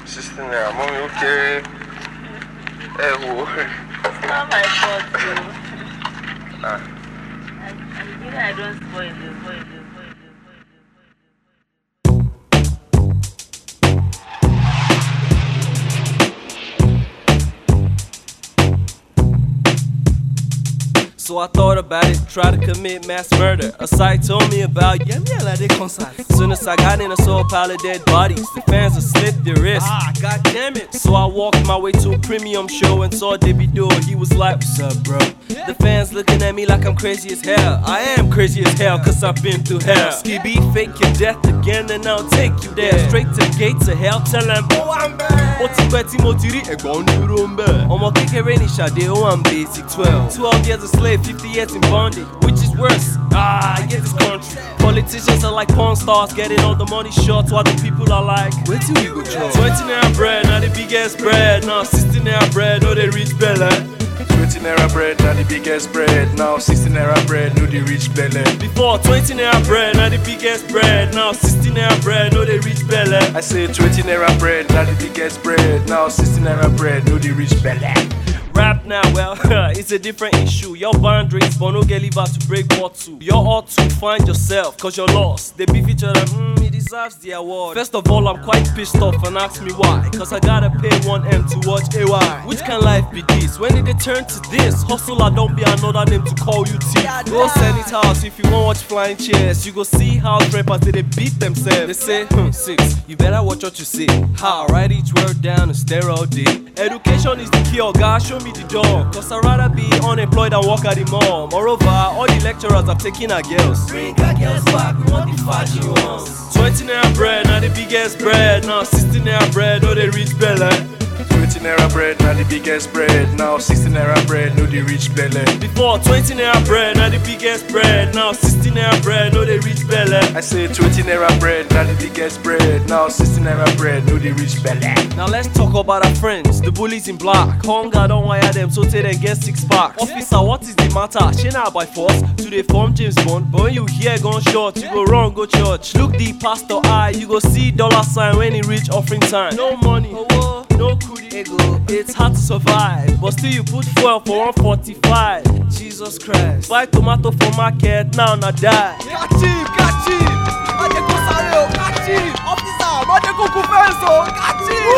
16 naira, mommy, okay. It's not my fault, though. I don't spoil it. So I thought about it, tried to commit mass murder. A site told me about Soon as I got in, I saw a pile of dead bodies. The fans had slit their wrists. God damn it. So I walked my way to a premium show and saw Davido. He was like, what's up, bro? The fans looking at me like I'm crazy as hell. I am crazy as hell, cause I've been through hell. Skibby, fake your death again and I'll take you there. Straight to the gates of hell, tell them, oh, I'm bad. Omo kekere ni Sade, oh, I'm basic 12 years a slave, 50 years in bondage. Which is worse? I get this country. Politicians are like porn stars, getting all the money short, while the people are like, wait till we go chop. 20 naira bread, not the biggest bread. Now 60 naira bread, no they reach belly. 20 naira bread, not the biggest bread. Now 60 naira bread, no they reach belly. Before 20 naira bread, not the biggest bread. Now 60 naira bread, no they reach belly. I say 20 naira bread, not the biggest bread. Now 60 naira bread, no they reach belly. Rap now, well, it's a different issue. Your boundaries, but no get liver to break bottle. You're ought to find yourself, cause you're lost. They beef each other, he deserves the award. First of all, I'm quite pissed off and ask me why. Cause I gotta pay 1M to watch AY. Which kind of life be this? When did they turn to this? Hustler don't be another name to call you T. Go Senate House if you won't watch flying chairs. You go see how rappers they beat themselves. They say, 6, you better watch what you say. How? Write each word down and stare all day. Education is the cure, God show me the door. Cause I'd rather be unemployed than work at the mall. Moreover, all the lecturers have taken our girls. Bring our girls back, we want the fashion ones. 20 naira bread, not the biggest bread. Now 60 naira bread, no they reach belly. 20 naira bread, not the biggest bread. Now 60 naira bread, no they reach belly. Before 20 naira bread, not the biggest bread. Now 60 naira bread, no they reach belly. I say 20 naira bread, not the biggest bread. Now 60 naira bread, no they reach belly. Now let's talk about our friends, the bullies in black. Hunger don't wire them, so they then get 6 packs. Officer, what is the matter? She now by force to the form James Bond. But when you hear gunshot, you go wrong, go church. Look the pastor eye, you go see $sign when it reach offering time. No money, no kudi. It's hard to survive, but still you put fuel for 145. Jesus Christ. Buy tomato for market, now not die. Catch him! Catch him! Officer, catch him!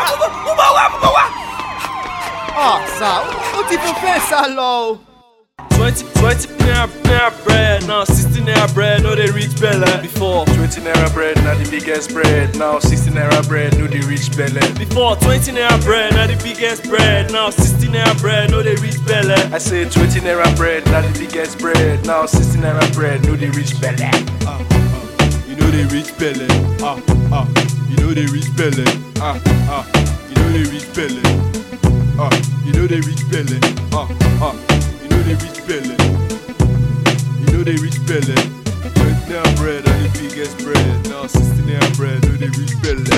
Sir, what if you fence, low? 20 naira bread, now 60 naira bread, no they reach belly. Before 20 naira bread, not the biggest bread. Now 60 naira bread, no they reach belly. Before 20 naira bread, not the biggest bread. Now 60 naira bread, no they reach belly. I say 20 naira bread, not the biggest bread. Now 60 naira bread, no they reach belly. You know they reach belly. You know they reach belly. You know they reach belly. You know they reach belly. You know they reach belly. You know they reach belly. 20 naira bread, not the biggest bread. Now 60 naira bread, no they reach belly.